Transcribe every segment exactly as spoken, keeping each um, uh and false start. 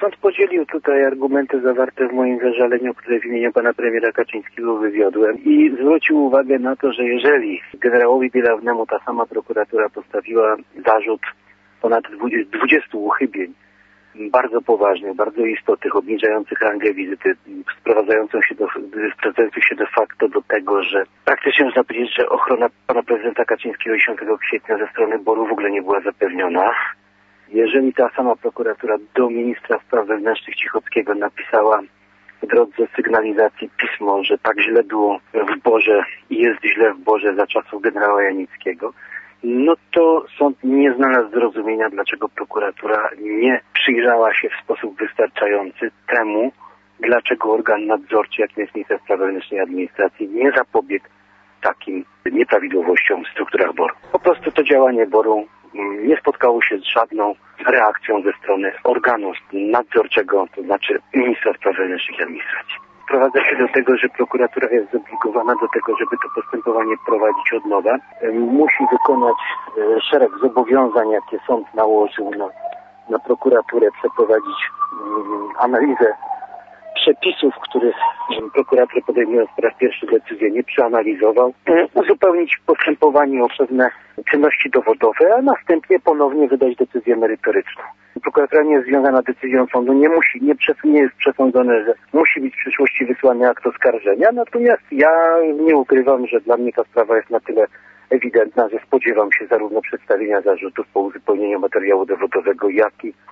Sąd podzielił tutaj argumenty zawarte w moim zażaleniu, które w imieniu pana premiera Kaczyńskiego wywiodłem i zwrócił uwagę na to, że jeżeli generałowi Bielawnemu ta sama prokuratura postawiła zarzut ponad dwudziestu uchybień, bardzo poważnych, bardzo istotnych, obniżających rangę wizyty, sprowadzających się do, sprowadzających się de facto do tego, że praktycznie można powiedzieć, że ochrona pana prezydenta Kaczyńskiego dziesiątego kwietnia ze strony B O R-u w ogóle nie była zapewniona. Jeżeli ta sama prokuratura do ministra spraw wewnętrznych Cichockiego napisała w drodze sygnalizacji pismo, że tak źle było w B O R-ze i jest źle w B O R-ze za czasów generała Janickiego, no to sąd nie znalazł zrozumienia, dlaczego prokuratura nie przyjrzała się w sposób wystarczający temu, dlaczego organ nadzorczy, jakim jest minister spraw wewnętrznych i administracji, nie zapobiegł takim nieprawidłowościom w strukturach B O R-u. Po prostu to działanie B O R-u nie spotkało się z żadną reakcją ze strony organu nadzorczego, to znaczy ministra spraw wewnętrznych i administracji. Sprowadza się do tego, że prokuratura jest zobligowana do tego, żeby to postępowanie prowadzić od nowa. Musi wykonać szereg zobowiązań, jakie sąd nałożył na, na prokuraturę, przeprowadzić um, analizę przepisów, których prokurator, podejmując po raz pierwszy decyzję, nie przeanalizował, uzupełnić postępowanie o pewne czynności dowodowe, a następnie ponownie wydać decyzję merytoryczną. Prokuratura nie jest związana decyzją sądu, nie musi, nie, przes- nie jest przesądzone, że musi być w przyszłości wysłany akt oskarżenia, natomiast ja nie ukrywam, że dla mnie ta sprawa jest na tyle ewidentna, że spodziewam się zarówno przedstawienia zarzutów po uzupełnieniu materiału dowodowego, jak i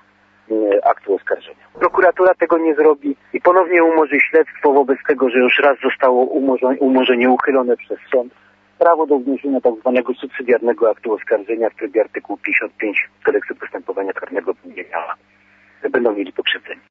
aktu oskarżenia. Prokuratura tego nie zrobi i ponownie umorzy śledztwo wobec tego, że już raz zostało umorzenie, umorzenie uchylone przez sąd. Prawo do wniesienia tak zwanego subsydiarnego aktu oskarżenia w trybie artykułu pięćdziesiąt pięć Kodeksu postępowania karnego będzie miała. Będą mieli pokrzywdzenie.